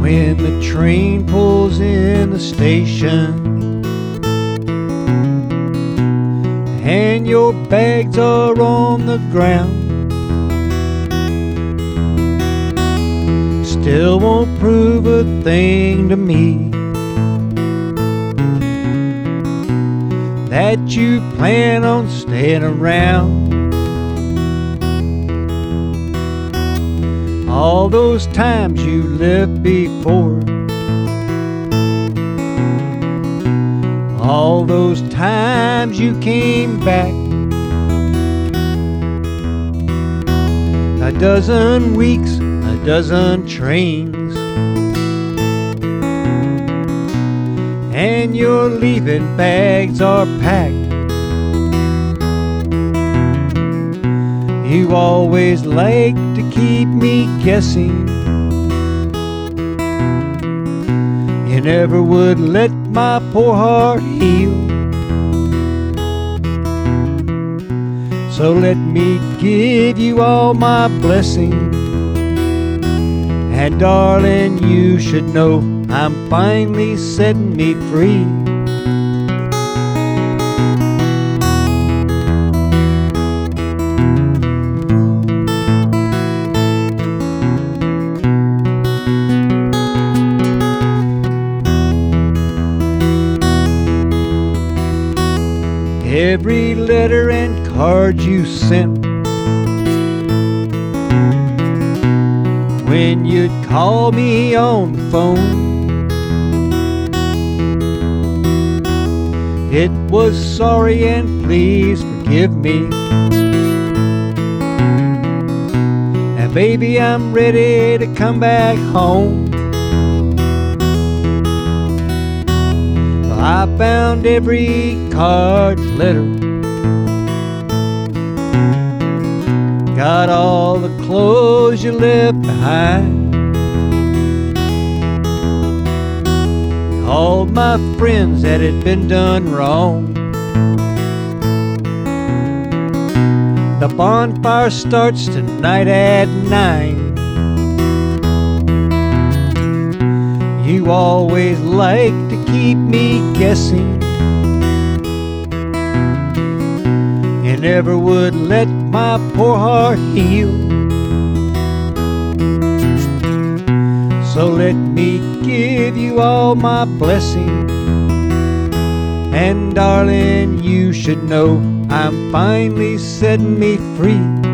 when the train pulls in the station and your bags are on the ground, still won't prove a thing to me that you plan on staying around. All those times you left before, all those times you came back, a dozen weeks, a dozen trains, and your leaving bags are packed. You always like to keep me guessing. You never would let my poor heart heal. So let me give you all my blessing. And darling, you should know I'm finally setting me free. Every letter and card you sent, when you'd call me on the phone, it was sorry and please forgive me. And baby, I'm ready to come back home. I found every card and letter, got all the clothes you left behind, called my friends that had been done wrong. The bonfire starts tonight at 9. You always like to keep me guessing. You never would let my poor heart heal. So let me give you all my blessing. And darling, you should know I'm finally setting me free.